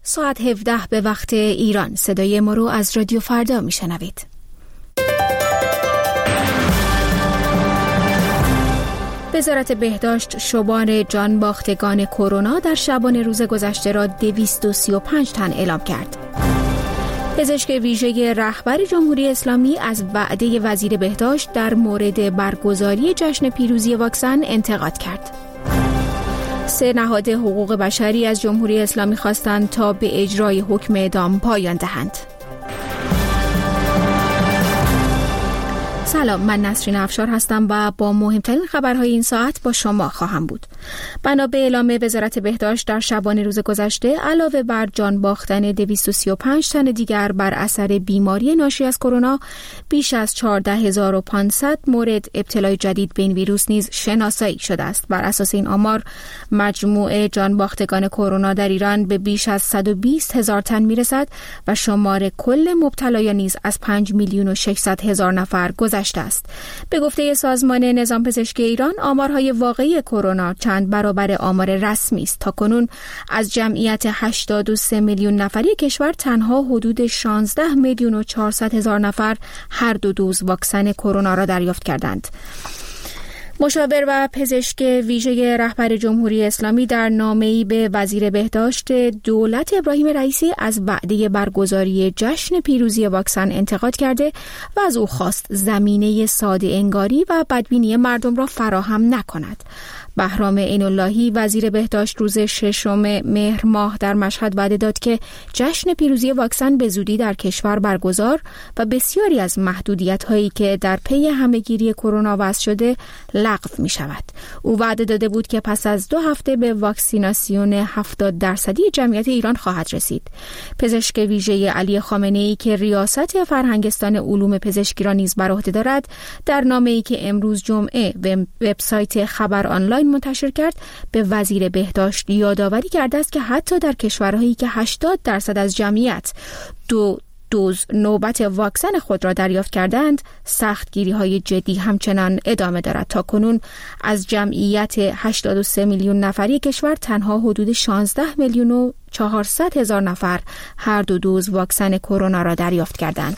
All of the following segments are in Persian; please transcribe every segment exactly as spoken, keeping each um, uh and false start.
ساعت هفده به وقت ایران. صدای ما رو از رادیو فردا میشنوید. وزارت بهداشت شمار جانباختگان کرونا در شبانه روز گذشته را دویست و سی و پنج تن اعلام کرد. پزشک ویژه رهبر جمهوری اسلامی از وعده وزیر بهداشت در مورد برگزاری جشن پیروزی واکسن انتقاد کرد. سه نهاد حقوق بشری از جمهوری اسلامی خواستند تا به اجرای حکم اعدام پایان دهند. سلام، من نسرین افشار هستم و با مهمترین خبرهای این ساعت با شما خواهم بود. بنا به اعلام وزارت بهداشت در شبانه روز گذشته علاوه بر جان باختن دویست و سی و پنج تن دیگر بر اثر بیماری ناشی از کرونا، بیش از چهارده هزار و پانصد مورد ابتلای جدید به این ویروس نیز شناسایی شده است. بر اساس این آمار مجموع جان باختگان کرونا در ایران به بیش از صد و بیست هزار تن میرسد و شمار کل مبتلایان نیز از پنج میلیون و ششصد هزار نفر گذشته است. به گفته سازمان نظام پزشکی ایران، آمارهای واقعی کرونا چند برابر آمار رسمی است. تاکنون از جمعیت هشتاد و سه میلیون نفری کشور تنها حدود شانزده میلیون و چهارصد هزار نفر هر دو دوز واکسن کرونا را دریافت کردند. مشاور و پزشک ویژه رهبر جمهوری اسلامی در نامه‌ای به وزیر بهداشت دولت ابراهیم رئیسی از وعده برگزاری جشن پیروزی واکسن انتقاد کرده و از او خواست زمینه ساده انگاری و بدبینی مردم را فراهم نکند. بهرام عین‌اللهی وزیر بهداشت روز ششم مهر ماه در مشهد وعده داد که جشن پیروزی واکسن به زودی در کشور برگزار و بسیاری از محدودیت‌هایی که در پی همه‌گیری کرونا وضع شده لغو می‌شود. او وعده داده بود که پس از دو هفته به واکسیناسیون هفتاد درصدی جمعیت ایران خواهد رسید. پزشک ویژه علی خامنه‌ای که ریاست فرهنگستان علوم پزشکی را نیز بر عهده دارد، در نامه‌ای که امروز جمعه به وبسایت خبر آنلاین منتشر کرد، به وزیر بهداشت یادآوری کرده است که حتی در کشورهایی که هشتاد درصد از جمعیت دو دوز نوبت واکسن خود را دریافت کردند، سختگیری‌های جدی همچنان ادامه دارد. تا کنون از جمعیت هشتاد و سه میلیون نفری کشور تنها حدود شانزده میلیون و چهارصد هزار نفر هر دو دوز واکسن کرونا را دریافت کردند.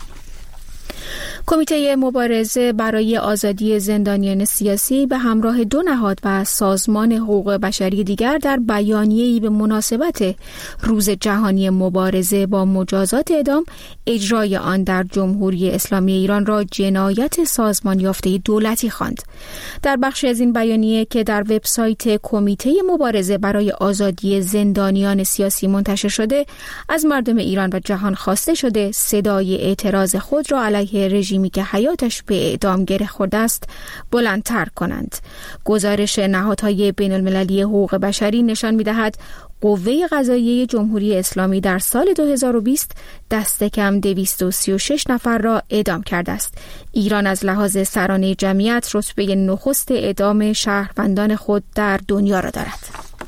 کمیته مبارزه برای آزادی زندانیان سیاسی به همراه دو نهاد و سازمان حقوق بشری دیگر در بیانیه‌ای به مناسبت روز جهانی مبارزه با مجازات اعدام اجرای آن در جمهوری اسلامی ایران را جنایت سازمان یافته دولتی خواند. در بخشی از این بیانیه که در وبسایت کمیته مبارزه برای آزادی زندانیان سیاسی منتشر شده، از مردم ایران و جهان خواسته شده صدای اعتراض خود را علیه رژیمی که حیاتش به اعدام گره خورده است بلندتر کنند. گزارش نهادهای بین المللی حقوق بشری نشان می‌دهد قوه قضاییه جمهوری اسلامی در سال دو هزار و بیست دست کم دویست و سی و شش نفر را اعدام کرده است. ایران از لحاظ سرانه جمعیت رتبه نخست اعدام شهروندان خود در دنیا را دارد.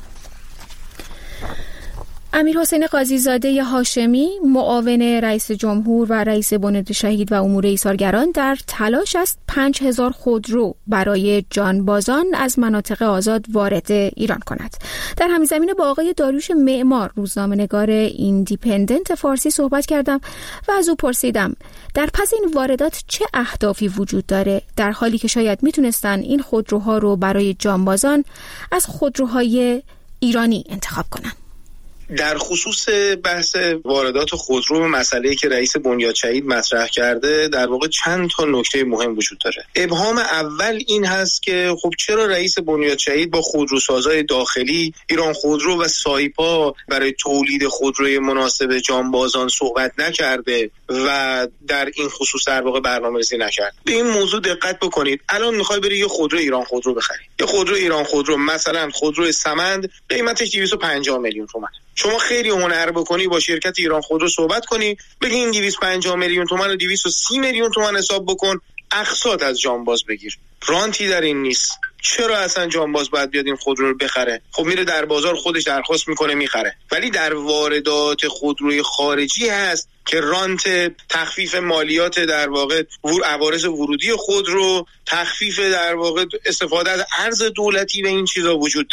امیر حسین قاضی زاده هاشمی، معاون رئیس جمهور و رئیس بنیاد شهید و امور ایثارگران، در تلاش است پنج هزار خودرو برای جانبازان از مناطق آزاد وارد ایران کند. در همین زمینه با آقای داریوش معمار، روزنامه‌نگار ایندیپندنت فارسی صحبت کردم و از او پرسیدم در پس این واردات چه اهدافی وجود داره، در حالی که شاید میتونستن این خودروها رو برای جانبازان از خودروهای ایرانی انتخاب کنن. در خصوص بحث واردات خودرو، مسئله‌ای که رئیس بنیاد شهید مطرح کرده، در واقع چند تا نکته مهم وجود داره. ابهام اول این هست که خب چرا رئیس بنیاد شهید با خودروسازای داخلی، ایران خودرو و سایپا برای تولید خودروی مناسب جانبازان صحبت نکرده و در این خصوص در واقع برنامه‌ریزی نکرد. به این موضوع دقت بکنید. الان می‌خوای بری یه خودرو ایران خودرو بخری. یه خودرو ایران خودرو، مثلا خودرو سمند، قیمتش دویست و پنجاه میلیون تومان. شما خیلی هنر بکنی، با شرکت ایران خودرو صحبت کنی، بگی این دویست و پنجاه میلیون تومان و دویست و سی میلیون تومان حساب بکن، اقساط از جانباز بگیر. رانتی در این نیست. چرا اصلا جانباز باید بیاد این خودرو رو بخره؟ خب میره در بازار خودش درخواست میکنه میخره. ولی در واردات خودروی خارجی هست که رانت، تخفیف مالیات در واقع عوارض ورودی خودرو، تخفیف در واقع استفاده از ارز دولتی و این چیزا وجود داره.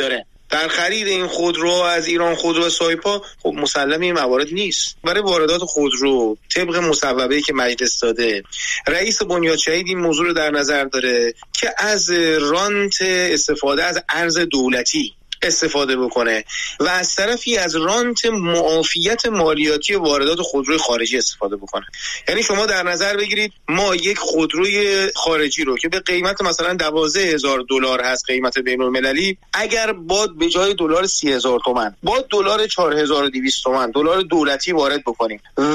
در خرید این خودرو از ایران خودرو سایپا خب مسلم این موارد نیست. برای واردات خودرو طبق مصوبه‌ای که مجلس داده، رئیس بنیاد شهید این موضوع رو در نظر داره که از رانت استفاده از ارز دولتی استفاده بکنه و از طرفی از رانت معافیت مالیاتی واردات خودروی خارجی استفاده بکنه. یعنی شما در نظر بگیرید ما یک خودروی خارجی رو که به قیمت مثلا دوازده هزار دلار هست قیمت بین المللی، اگر باد به جای دلار سی هزار تومان با دلار چهار هزار و دویست تومان دلار دولتی وارد بکنیم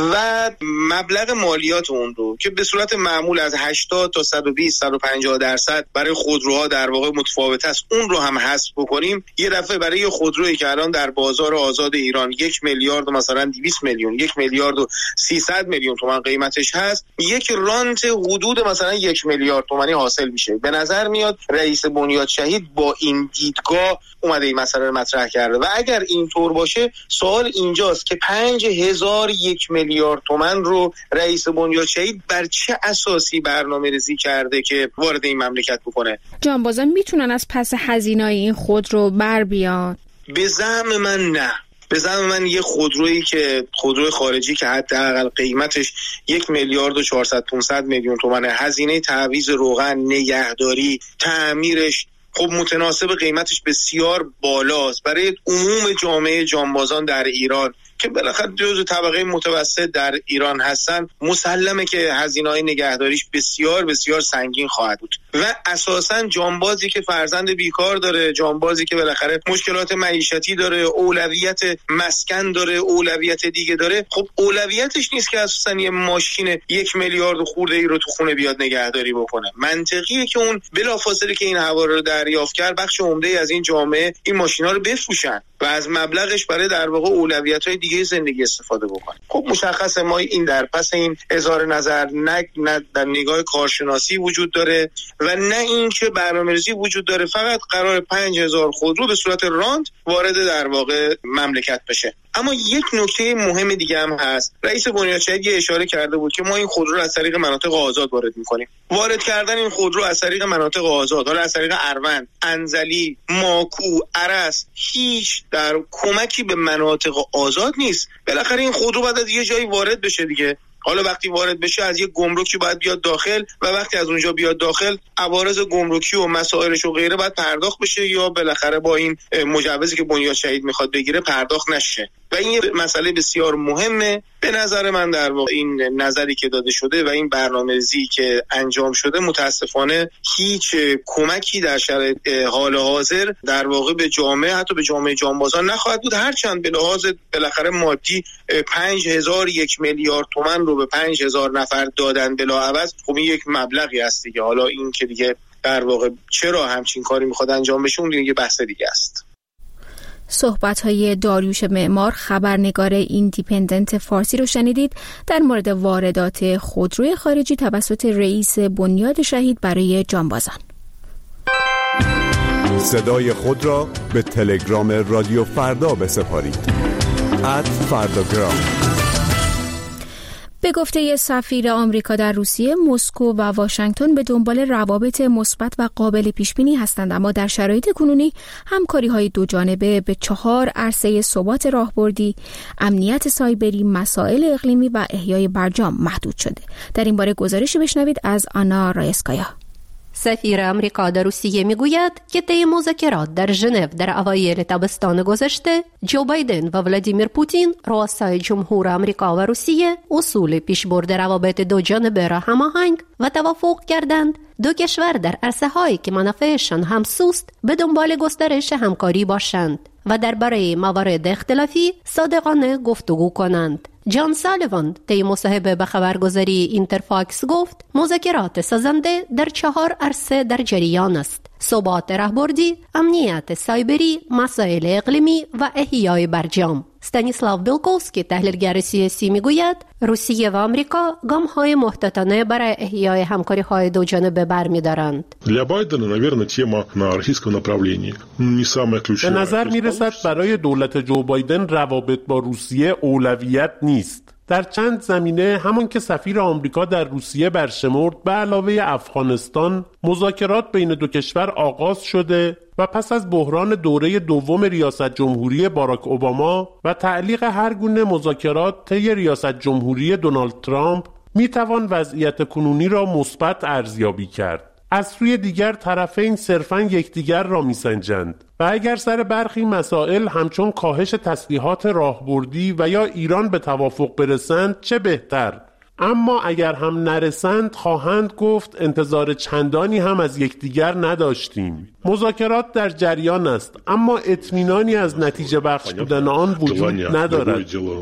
و مبلغ مالیات اون رو که به صورت معمول از هشتاد تا صد و بیست صد و پنجاه درصد برای خودروها در واقع متفاوت است، اون رو هم حذف بکنیم، یه دفعه برای خودرویی که الان در بازار آزاد ایران یک میلیارد و مثلا دویست میلیون یک میلیارد و سیصد میلیون تومان قیمتش هست، یک رانت حدود مثلا یک میلیارد تومانی حاصل میشه. به نظر میاد رئیس بنیاد شهید با این دیدگاه اومده این مسئله رو مطرح کرده و اگر اینطور باشه سوال اینجاست که پنج هزار یک میلیارد تومان رو رئیس بنیاد شهید بر چه اساسی برنامه‌ریزی کرده که وارد این مملکت بکنه؟ جانبازان میتونن از پس هزینه‌ای این خودرو بر بیان؟ به زعم من نه. به زعم من یه خودرویی که خودروی خارجی که حداقل قیمتش یک میلیارد و چهارصد پانصد میلیون تومانه، هزینه تعویض روغن، نگهداری، تعمیرش خب متناسب قیمتش بسیار بالاست برای عموم جامعه جانبازان در ایران که بالاخره جزو طبقه متوسط در ایران هستن. مسلمه که هزینه‌های نگهداریش بسیار بسیار سنگین خواهد بود و اساساً جانبازی که فرزند بیکار داره، جانبازی که بالاخره مشکلات معیشتی داره، اولویت مسکن داره، اولویت دیگه داره، خب اولویتش نیست که اساساً یه ماشین یک میلیارد خورده ای رو تو خونه بیاد نگهداری بکنه. منطقیه که اون بلافاصله که این حواله رو دریافت کرد بخش عمده از این جامعه این ماشینا رو بفروشن و از مبلغش برای در واقع اولویت‌های دیگه زندگی استفاده بکنه. خب مشخصه ما این در پس این اظهار نظر نه, نه در نگاه کارشناسی وجود داره و نه این که برنامه‌ریزی وجود داره، فقط قرار پنج هزار خودرو به صورت رانت وارد در واقع مملکت بشه. اما یک نکته مهم دیگه هم هست. رئیس بنیاد شهید یه اشاره کرده بود که ما این خودرو رو از طریق مناطق آزاد وارد می‌کنیم. وارد کردن این خودرو از طریق مناطق آزاد، حالا از طریق اروند، انزلی، ماکو، ارس، هیچ در کمکی به مناطق آزاد نیست. بالاخره این خودرو باید از یه جایی وارد بشه دیگه. حالا وقتی وارد بشه از یه گمرکی باید بیاد داخل و وقتی از اونجا بیاد داخل عوارض گمرکی و مسائلش و غیره باید پرداخت بشه یا بالاخره با این مجوزی که بنیاد شهید میخواد بگیره پرداخت نشه و این یه مسئله بسیار مهمه. به نظر من در واقع این نظری که داده شده و این برنامه‌ریزی که انجام شده متاسفانه هیچ کمکی در شرایط حال حاضر در واقع به جامعه، حتی به جامعه جانبازان نخواهد بود، هرچند به لحاظ بالاخره مادی پنج هزار یک میلیارد تومان رو به پنج هزار نفر دادن بلاعوض. خب این یک مبلغی است دیگه. حالا این که دیگه در واقع چرا همچین کاری میخواد انجام بشه اون دیگه بحث دیگه است. صحبت‌های داریوش معمار، خبرنگار ایندیپندنت فارسی رو شنیدید در مورد واردات خودروی خارجی توسط رئیس بنیاد شهید برای جانبازان. صدای خود را به تلگرام رادیو فردا بسپارید. ات فرداگرام. به گفته سفیر آمریکا در روسیه، مسکو و واشنگتن به دنبال روابط مثبت و قابل پیش‌بینی هستند، اما در شرایط کنونی همکاری‌های دوجانبه به چهار عرصه ثبات راهبردی، امنیت سایبری، مسائل اقلیمی و احیای برجام محدود شده. در این باره گزارشی بشنوید از آنا رایسکایا. سفیر آمریکا در روسیه میگوید که طی مذاکرات در ژنو در اوایل تابستان گذشته جو بایدن و ولادیمیر پوتین رؤسای جمهور آمریکا و روسیه اصول پیشبرد روابط دوجانبه را هماهنگ و توافق کردند دو کشور در عرصه‌هایی که منافعشان همسوست به دنبال گسترش همکاری باشند و درباره موارد اختلافی صادقانه گفتگو کنند. جان سالیوان طی مصاحبه به خبرگزاری اینترفاکس گفت مذاکرات سازنده در چهار عرصه در جریان است: ثبات راهبردی، امنیت سایبری، مسائل اقلیمی و احیای برجام. استانیسلاو بیلکوفسکی تحلیلگر سیاسی میگوید روسیه و آمریکا گام‌های محتاطانه برای احیای همکاری‌های دوجانبه برمی‌دارند. Для Байдена, наверное, тема на российском направлении не самая ключевая. به نظر میرسد برای دولت جو بایدن روابط با روسیه اولویت نیست. در چند زمینه همون که سفیر آمریکا در روسیه برشمرد، به علاوه افغانستان مذاکرات بین دو کشور آغاز شده و پس از بحران دوره دوم ریاست جمهوری باراک اوباما و تعلیق هر گونه مذاکرات طی ریاست جمهوری دونالد ترامپ می توان وضعیت کنونی را مثبت ارزیابی کرد. از سوی دیگر طرفین صرفاً یکدیگر را می‌سنجند و اگر سر برخی مسائل همچون کاهش تسلیحات راهبردی و یا ایران به توافق برسند چه بهتر، اما اگر هم نرسند خواهند گفت انتظار چندانی هم از یکدیگر نداشتیم. مذاکرات در جریان است اما اطمینانی از نتیجه بخش بودن آن وجود ندارد.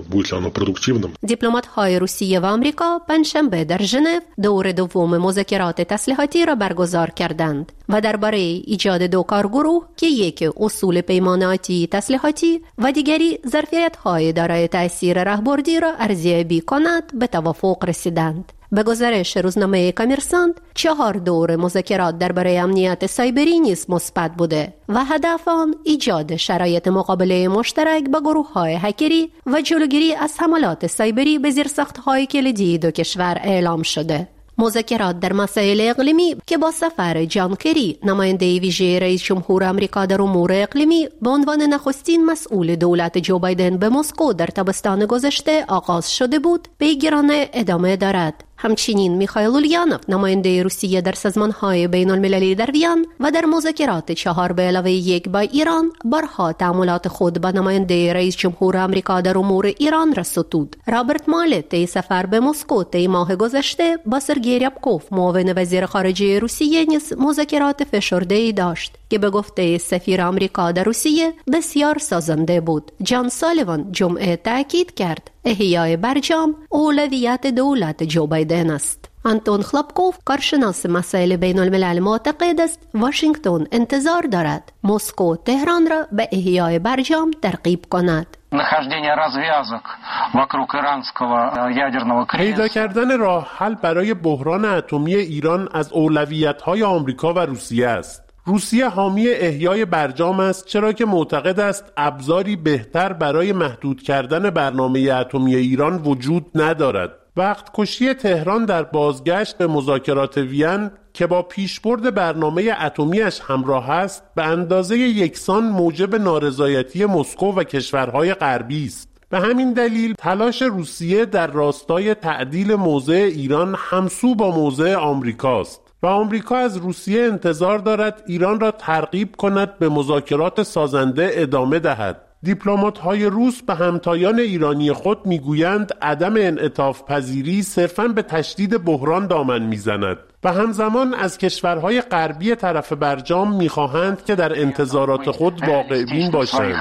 دیپلمات‌های روسیه و آمریکا پنجشنبه در ژنو دور دوم مذاکرات تسلیحاتی را برگزار کردند و درباره ایجاد دو کارگروه که یک اصول پیماناتی تسلیحاتی و دیگری ظرفیت‌های دارای تأثیر راهبردی را ارزیابی کند به توافق رسیدند. به گزارش روزنامه کامرسانت چهار دور مذاکرات درباره امنیت سایبری نیز مثبت بوده و هدف آن ایجاد شرایط مقابله مشترک با گروه‌های هکری و جلوگیری از حملات سایبری به زیرساخت‌های کلیدی دو کشور اعلام شده. مذاکرات در مسائل اقلیمی که با سفر جان کری نماینده ویژه رئیس جمهور آمریکا در امور اقلیمی به عنوان نخستین مسئول دولت جو بایدن به مسکو در تابستان گذشته آغاز شده بود، پیگیرانه ادامه دارد. همچنین میخائیل اوليانوف نماینده روسیه در سازمان‌های بین المللی در وین و در مذاکرات چهار به علاوه یک با ایران بارها تعاملات خود با نماینده رئیس جمهور آمریکا در امور ایران را ستود. رابرت مالت طی سفر به مسکو طی ماه گذشته با سرگئی ریابکوف معاون وزیر خارجه روسیه نیز مذاکرات فشرده‌ای داشت که به گفته سفیر آمریکا در روسیه بسیار سازنده بود. جان سالیوان جمعه تاکید کرد احیای برجام اولویت دولت جو بایدن است. آنتون خلابکوف کارشناس مسائل بین الملل معتقد است واشنگتن انتظار دارد مسکو تهران را به احیای برجام ترغیب کند. پیدا کردن راه حل برای بحران اتمی ایران از اولویت‌های آمریکا و روسیه است. روسیه حامی احیای برجام است چرا که معتقد است ابزاری بهتر برای محدود کردن برنامه اتمی ایران وجود ندارد. وقت کشی تهران در بازگشت به مذاکرات وین که با پیشبرد برنامه اتمیش همراه است به اندازه یکسان موجب نارضایتی مسکو و کشورهای غربی است. به همین دلیل تلاش روسیه در راستای تعدیل موضع ایران همسو با موضع آمریکاست و آمریکا از روسیه انتظار دارد ایران را ترغیب کند به مذاکرات سازنده ادامه دهد. دیپلمات‌های روس به همتایان ایرانی خود میگویند عدم انعطاف پذیری صرفاً به تشدید بحران دامن میزند و همزمان از کشورهای غربی طرف برجام میخواهند که در انتظارات خود واقع بین باشند.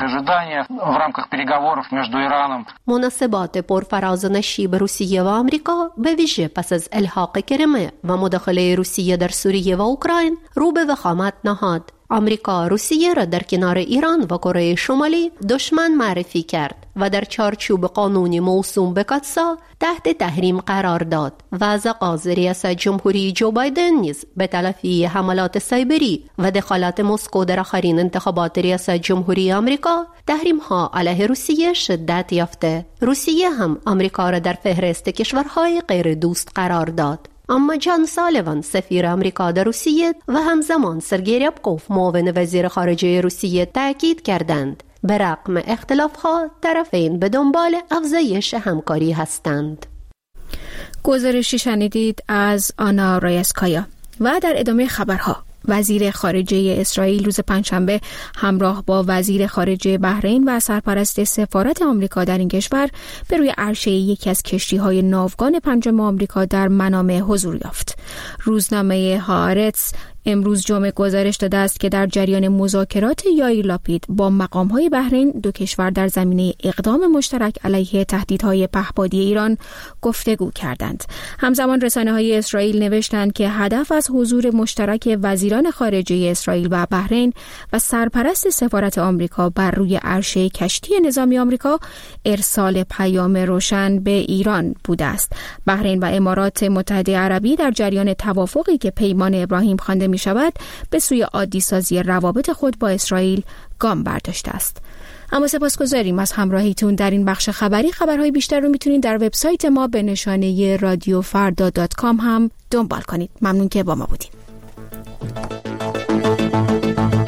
مناسبات پرفراز و نشیب روسیه و آمریکا به ویژه پس از الحاق کریمه و مداخله روسیه در سوریه و اوکراین رو به وخامت نهاد. آمریکا روسیه را در کنار ایران و کره شمالی دشمن معرفی کرد و در چارچوب قانونی موسوم به کاتسا تحت تحریم قرار داد و از آغاز ریاست جمهوری جو بایدن نیز به تلافی حملات سایبری و دخالت مسکو در آخرین انتخابات ریاست جمهوری آمریکا تحریم ها علیه روسیه شدت یافته. روسیه هم آمریکا را در فهرست کشورهای غیر دوست قرار داد. اما جان سالیوان سفیر آمریکا در روسیه و همزمان سرگئی ریابکوف معاون وزیر خارجه روسیه تاکید کردند به رغم اختلاف‌ها طرفین به دنبال افزایش همکاری هستند. گزارشی شنیدید از آنا رایسکایا. و در ادامه خبرها، وزیر خارجه اسرائیل روز پنجشنبه همراه با وزیر خارجه بحرین و سرپرست سفارت آمریکا در این کشور به روی عرشه یکی از کشتی‌های ناوگان پنجم آمریکا در منامه حضور یافت. روزنامه هآرتز امروز جمعه گزارش داده است که در جریان مذاکرات یائیر لاپید با مقام‌های بحرین دو کشور در زمینه اقدام مشترک علیه تهدیدهای پهپادی ایران گفتگو کردند. همزمان رسانه‌های اسرائیل نوشتند که هدف از حضور مشترک وزیران خارجه اسرائیل و بحرین و سرپرست سفارت آمریکا بر روی عرشه کشتی نظامی آمریکا ارسال پیام روشن به ایران بوده است. بحرین و امارات متحده عربی در جریان توافقی که پیمان ابراهیم خوانده می شود به سوی عادی سازی روابط خود با اسرائیل گام برداشته است. اما سپاسگزاریم از همراهیتون در این بخش خبری. خبرهای بیشتر رو میتونید در وبسایت ما به نشانه رادیو فردا دات کام هم دنبال کنید. ممنون که با ما بودید.